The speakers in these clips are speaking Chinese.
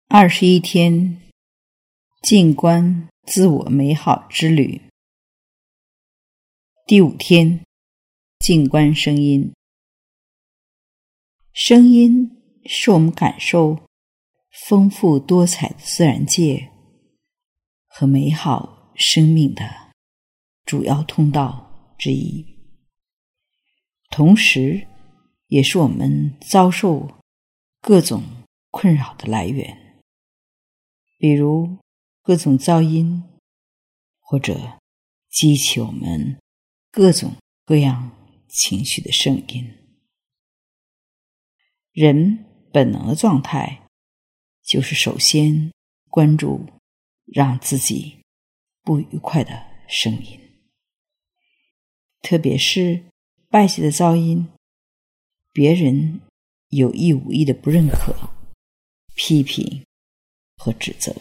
21天静观自我美好之旅。第5天，静观声音。声音是我们感受丰富多彩的自然界和美好生命的主要通道之一，同时也是我们遭受各种困扰的来源，比如各种噪音，或者激起我们各种各样情绪的声音。人本能的状态就是首先关注让自己不愉快的声音，特别是外界的噪音，别人有意无意的不认可、批评和指责。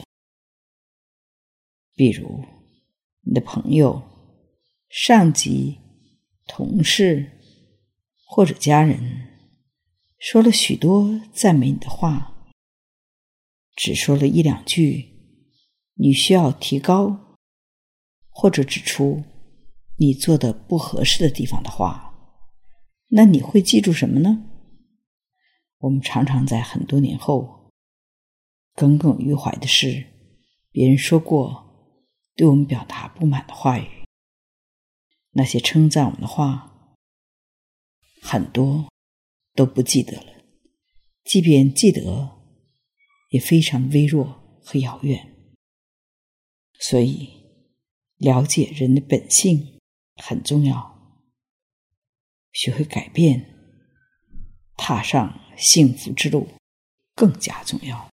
比如你的朋友、上级、同事或者家人说了许多赞美你的话，只说了1、2句你需要提高或者指出你做的不合适的地方的话，那你会记住什么呢？我们常常在很多年后耿耿于怀的是别人说过对我们表达不满的话语，那些称赞我们的话很多都不记得了，即便记得也非常微弱和遥远。所以了解人的本性很重要，学会改变，踏上幸福之路更加重要。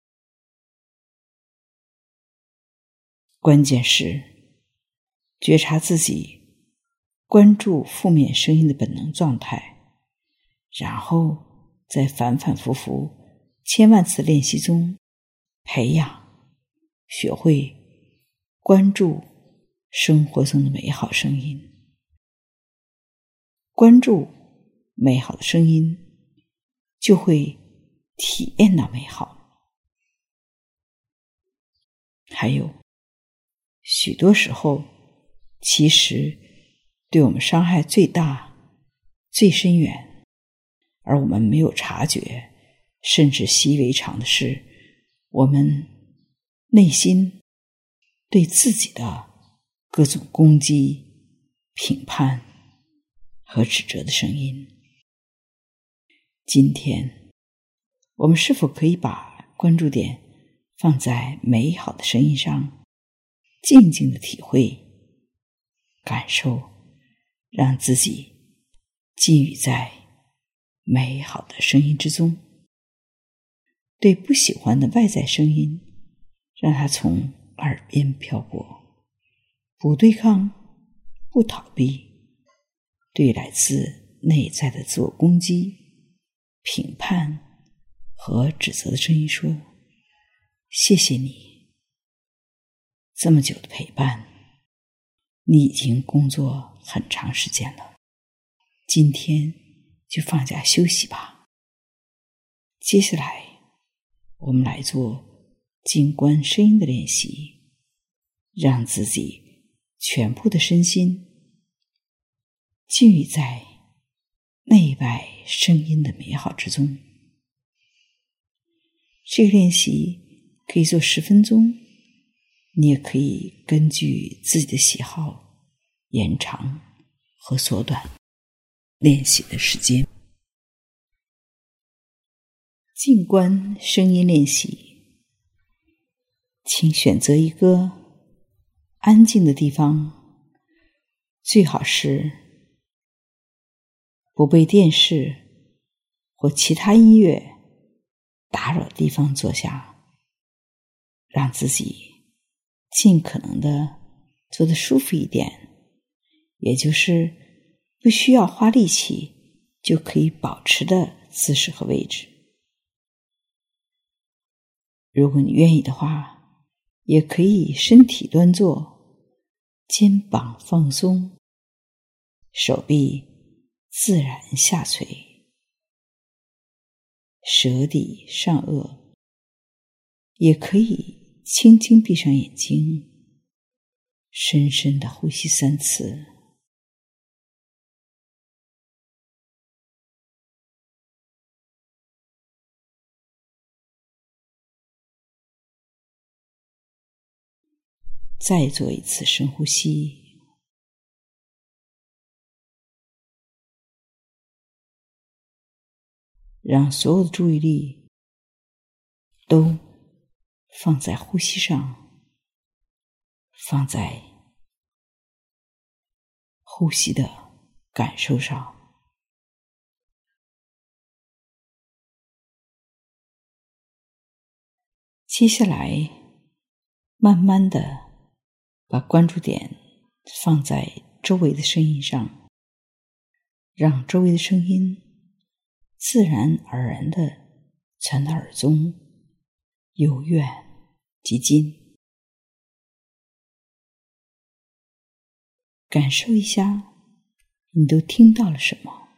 关键是觉察自己关注负面声音的本能状态，然后在反反复复千万次练习中培养学会关注生活中的美好声音。关注美好的声音，就会体验到美好。还有许多时候，其实对我们伤害最大、最深远，而我们没有察觉，甚至习以为常的是，我们内心对自己的各种攻击、评判和指责的声音。今天，我们是否可以把关注点放在美好的声音上，静静地体会、感受，让自己寄予在美好的声音之中。对不喜欢的外在声音，让它从耳边飘过，不对抗，不逃避。对来自内在的自我攻击、评判和指责的声音说：谢谢你这么久的陪伴，你已经工作很长时间了，今天就放假休息吧。接下来我们来做静观声音的练习，让自己全部的身心浸浴在内外声音的美好之中。这个练习可以做10分钟，你也可以根据自己的喜好延长和缩短练习的时间。静观声音练习，请选择一个安静的地方，最好是不被电视或其他音乐打扰的地方坐下，让自己尽可能的坐得舒服一点，也就是不需要花力气就可以保持的姿势和位置。如果你愿意的话，也可以身体端坐，肩膀放松，手臂自然下垂，舌抵上颚， 也可以轻轻闭上眼睛，深深地呼吸3次。再做一次深呼吸，让所有的注意力都放在呼吸上，放在呼吸的感受上。接下来，慢慢地把关注点放在周围的声音上，让周围的声音自然而然地传到耳中，由远及近。感受一下你都听到了什么，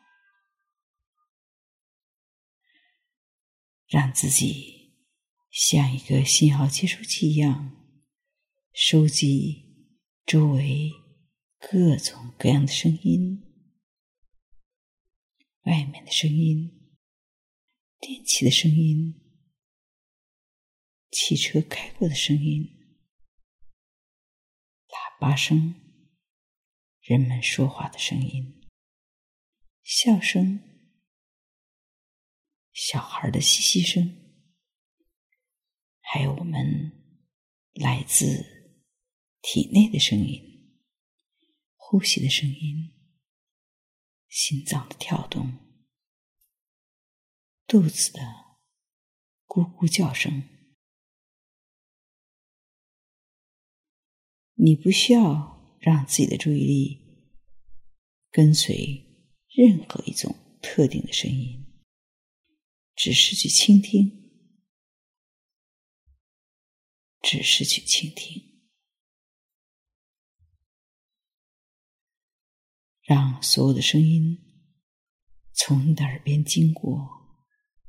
让自己像一个信号接收器一样收集周围各种各样的声音，外面的声音，电器的声音，汽车开过的声音，喇叭声，人们说话的声音，笑声，小孩的嬉戏声，还有我们来自体内的声音，呼吸的声音，心脏的跳动，肚子的咕咕叫声。你不需要让自己的注意力跟随任何一种特定的声音，只是去倾听，只是去倾听，让所有的声音从你的耳边经过，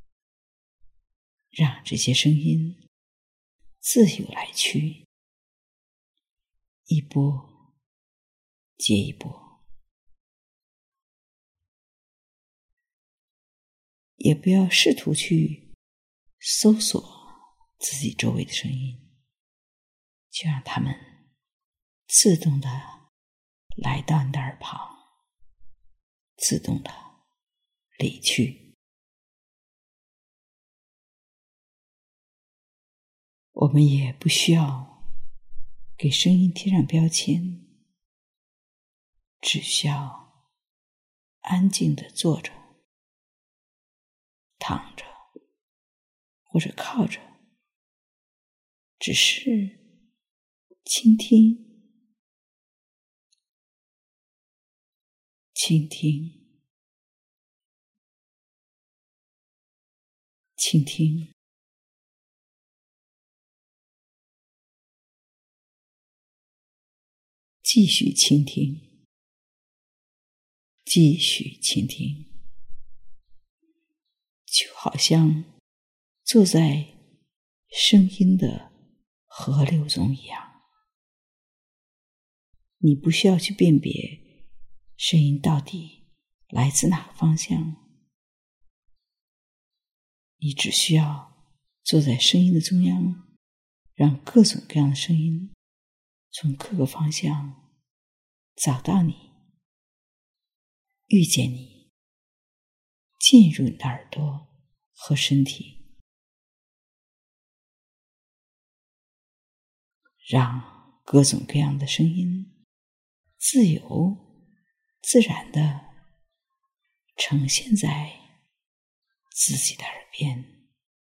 让这些声音自由来去，一波接一波，也不要试图去搜索自己周围的声音，就让它们自动的来到你的耳旁，自动的离去。我们也不需要给声音贴上标签，只需要安静地坐着，躺着，或者靠着，只是倾听，倾听，倾听。继续倾听，继续倾听，就好像坐在声音的河流中一样。你不需要去辨别声音到底来自哪个方向，你只需要坐在声音的中央，让各种各样的声音从各个方向找到你，遇见你，进入你的耳朵和身体，让各种各样的声音自由自然地呈现在自己的耳边。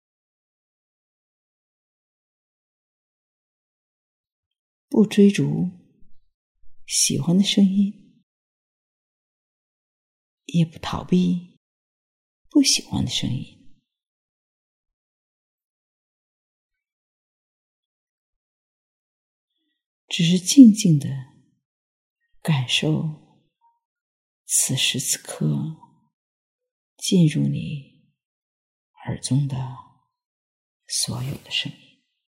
不追逐喜欢的声音，也不逃避不喜欢的声音，只是静静地感受此时此刻进入你耳中的所有的声音。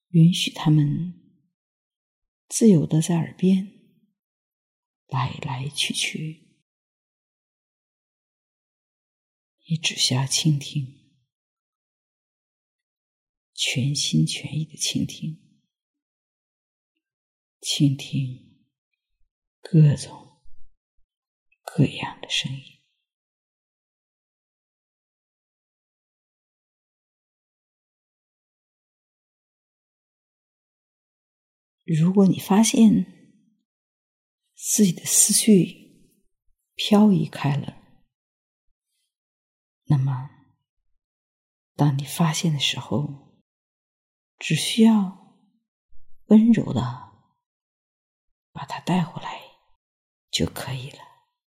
允许它们自由地在耳边来来去去，你只需要倾听，全心全意的倾听，倾听各种各样的声音。如果你发现自己的思绪漂移开了，那么当你发现的时候，只需要温柔地把它带回来就可以了。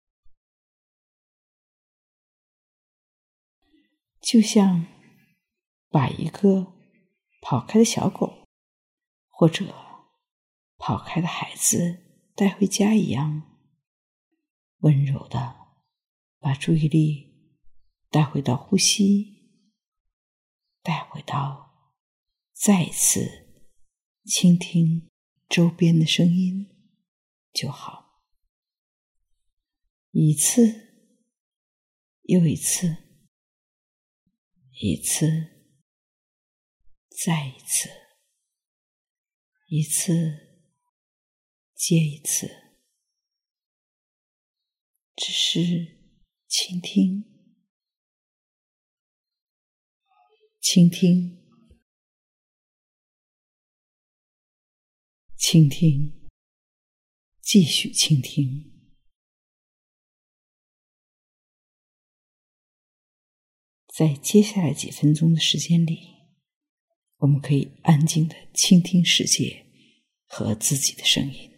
就像把一个跑开的小狗或者跑开的孩子带回家一样，温柔地把注意力带回到呼吸，带回到再一次倾听周边的声音就好。一次又一次，一次再一次，一次接一次，只是倾听，倾听，倾听，继续倾听。在接下来几分钟的时间里，我们可以安静地倾听世界和自己的声音。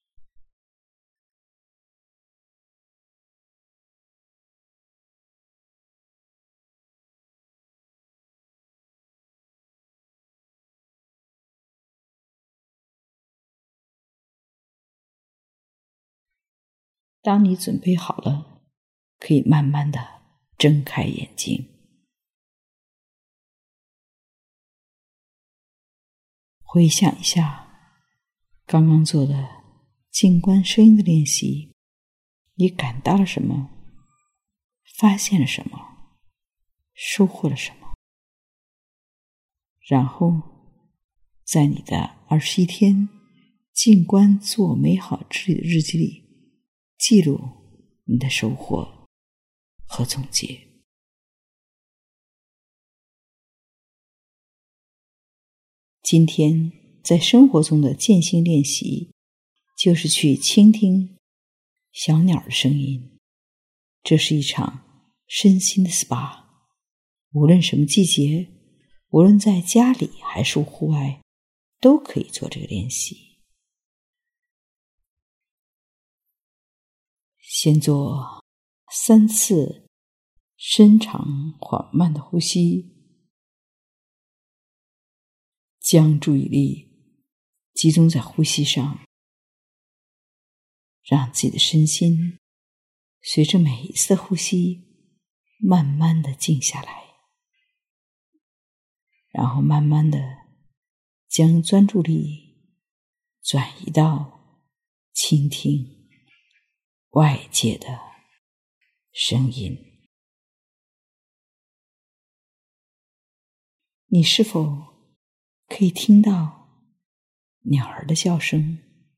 当你准备好了，可以慢慢地睁开眼睛。回想一下刚刚做的静观声音的练习，你感到了什么？发现了什么？收获了什么？然后在你的21天静观自我美好之旅的日记里记录你的收获和总结。今天在生活中的践行练习，就是去倾听小鸟的声音。这是一场身心的 SPA， 无论什么季节，无论在家里还是户外，都可以做这个练习。先做3次深长缓慢的呼吸，将注意力集中在呼吸上，让自己的身心随着每一次的呼吸慢慢的静下来，然后慢慢的将专注力转移到倾听外界的声音。你是否可以听到鸟儿的叫声？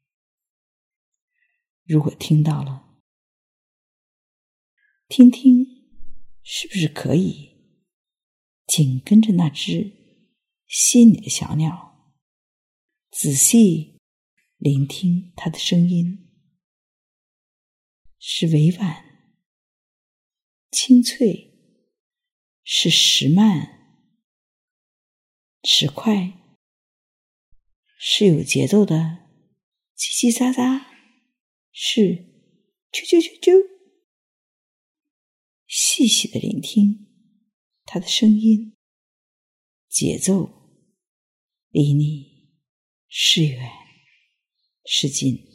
如果听到了，听听是不是可以紧跟着那只吸引你的小鸟，仔细聆听它的声音，是委婉、清脆，是时慢、时快，是有节奏的叽叽喳喳，是啾啾啾啾。细细的聆听它的声音，节奏离你是远是近。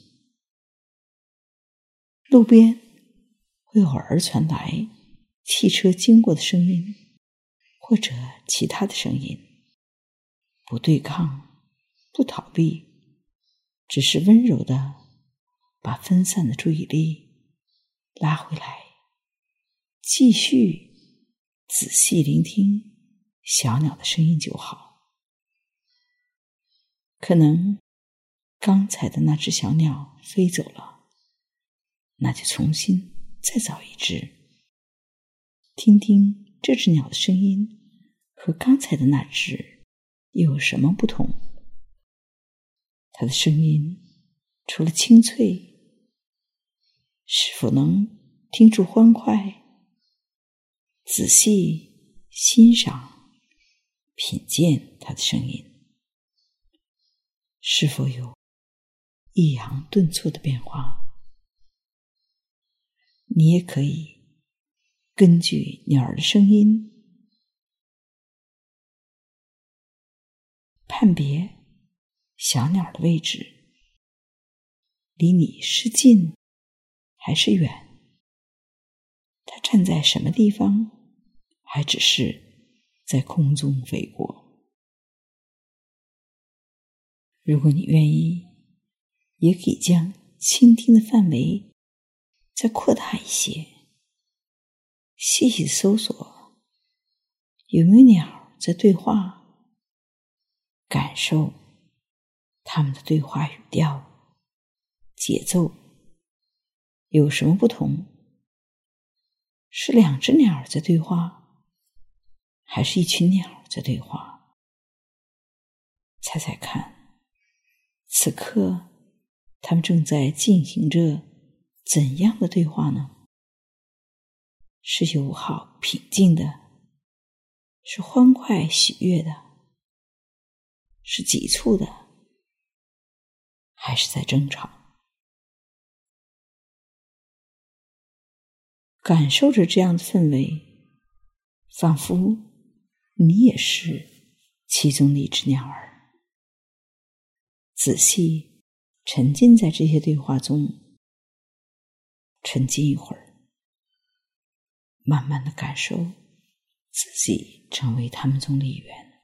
路边会偶尔传来汽车经过的声音，或者其他的声音，不对抗， 不逃避，只是温柔地把分散的注意力拉回来，继续仔细聆听小鸟的声音就好。可能刚才的那只小鸟飞走了，那就重新再找一只，听听这只鸟的声音和刚才的那只又有什么不同。它的声音除了清脆，是否能听出欢快？仔细欣赏品鉴它的声音，是否有抑扬顿挫的变化？你也可以根据鸟儿的声音判别小鸟的位置，离你是近还是远？它站在什么地方，还只是在空中飞过？如果你愿意，也可以将倾听的范围再扩大一些，细细搜索有没有鸟在对话，感受它们的对话语调、节奏有什么不同？是两只鸟在对话，还是一群鸟在对话？猜猜看，此刻它们正在进行着怎样的对话呢？是友好平静的，是欢快喜悦的，是急促的，还是在争吵？感受着这样的氛围，仿佛你也是其中的一只鸟儿，仔细沉浸在这些对话中，沉浸一会儿，慢慢地感受自己成为他们中的一员。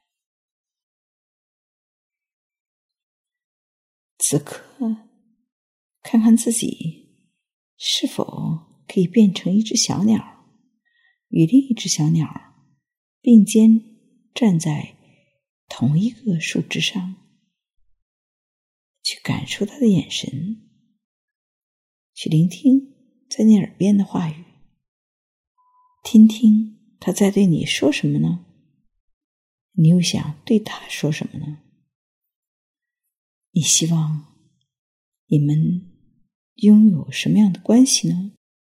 此刻，看看自己是否可以变成一只小鸟，与另一只小鸟并肩站在同一个树枝上，去感受它的眼神，去聆听在你耳边的话语，听听它在对你说什么呢？你又想对它说什么呢？你希望你们拥有什么样的关系呢？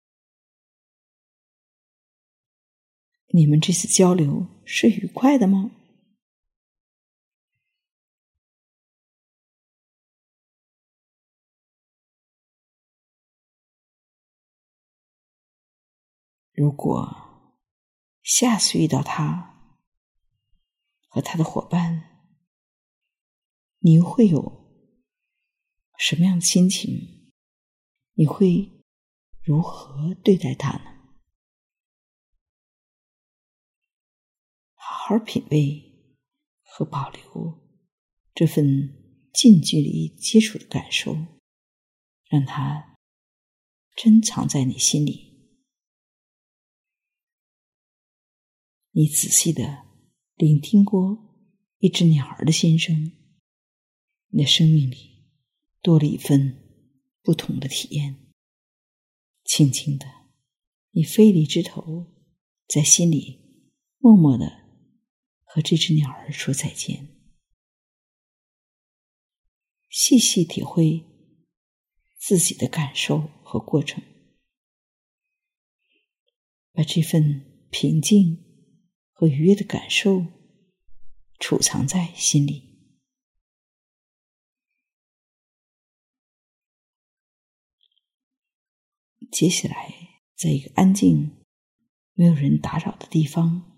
你们这次交流是愉快的吗？如果下次遇到他和他的伙伴，你又会有什么样的心情？你会如何对待他呢？好好品味和保留这份近距离接触的感受，让它珍藏在你心里。你仔细地聆听过一只鸟儿的心声，你的生命里多了一份不同的体验。轻轻的，你飞离枝头，在心里默默地和这只鸟儿说再见，细细体会自己的感受和过程，把这份平静和愉悦的感受储藏在心里。接下来，在一个安静、没有人打扰的地方，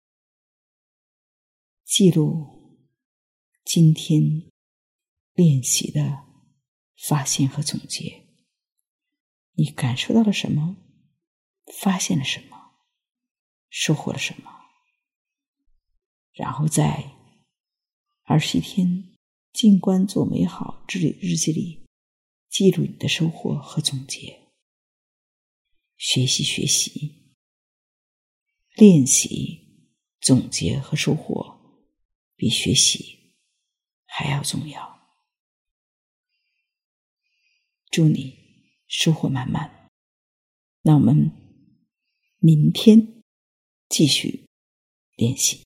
记录今天练习的发现和总结。你感受到了什么？发现了什么？收获了什么？然后在21天静观做美好之旅日记里记录你的收获和总结。学习，练习，总结和收获比学习还要重要。祝你收获满满。那我们明天继续练习。